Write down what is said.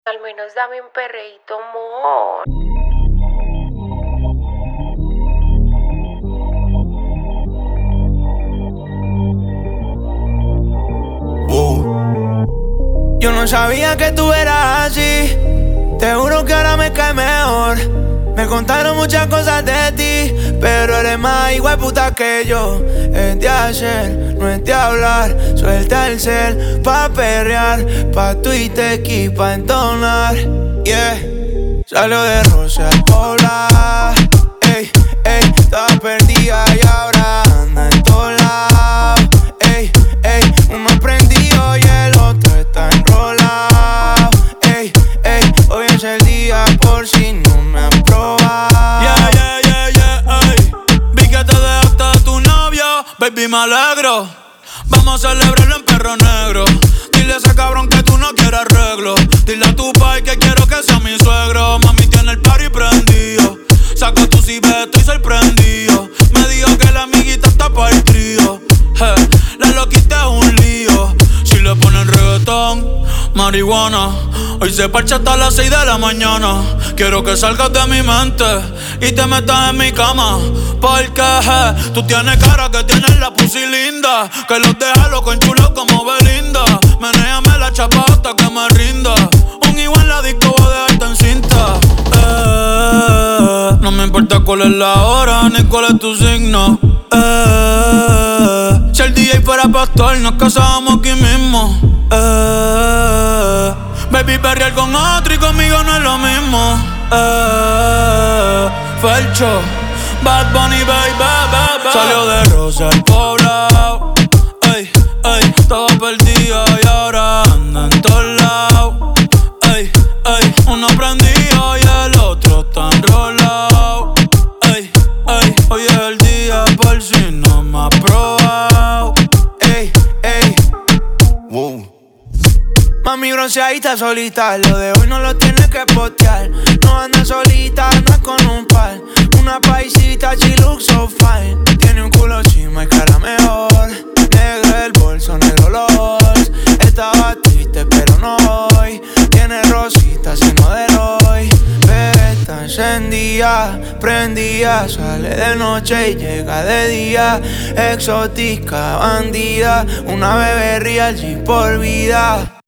Al menos dame un perreíto, amor. Yo no sabía que tú eras así. Te juro que ahora me cae mejor. Me contaron muchas cosas de ti, pero eres más igual puta que yo. Es de hacer, no es de hablar. Suelta el cel pa' perrear, pa' Twitter y pa' entonar. Yeah, salió de Rosa al Pobla. Ey, ey, estaba perdida y ahora anda en todos lados. Ey, ey, uno prendido y el otro está enrolado. Ey, ey, hoy es el día por si no me han probado. Ey. Vi que te dejaste de tu novio, baby, me alegro. Vamos a celebrarlo en perro negro. Dile a ese cabrón que tú no quieres arreglo. Dile a tu pai que quiero que sea mi suegro. Mami tiene el party prendido. Saca tu cibe, estoy sorprendido. Me dijo que la amiguita está para el trío. La loquita es un lío. Si le ponen reggaetón, marihuana. Hoy se parcha hasta las 6 de la mañana. Quiero que salgas de mi mente y te metas en mi cama. Porque tú tienes cara que tienes la pussy linda, que los deja loco enchulo como Belinda. Menéame la chapa hasta que me rinda. Un igual en la disco voy a dejarte en cinta. No me importa cuál es la hora ni cuál es tu signo. Si el DJ fuera pastor nos casábamos aquí mismo. Baby, perrear con otro y conmigo no es lo mismo. Felcho, Bad Bunny, baby. Salió de Rosa al Poblado. Ey, ey, estaba perdido y ahora anda en todos lados. Ey, ey, uno prendido y el otro está enrolado. Ey, ey, hoy es el día por si no me has probado. Ey, ey, wow. Mami bronceadita solita, lo de hoy no lo tienes que postear. No anda solita, anda con un par. Una paisita, she looks so fine. Tiene un culo chima y cara mejor. Negro el bolso, negro los. Estaba triste pero no hoy. Tiene rositas y no de Roy. Pero está encendida, prendida. Sale de noche y llega de día. Exótica, bandida. Una bebé real, G por vida.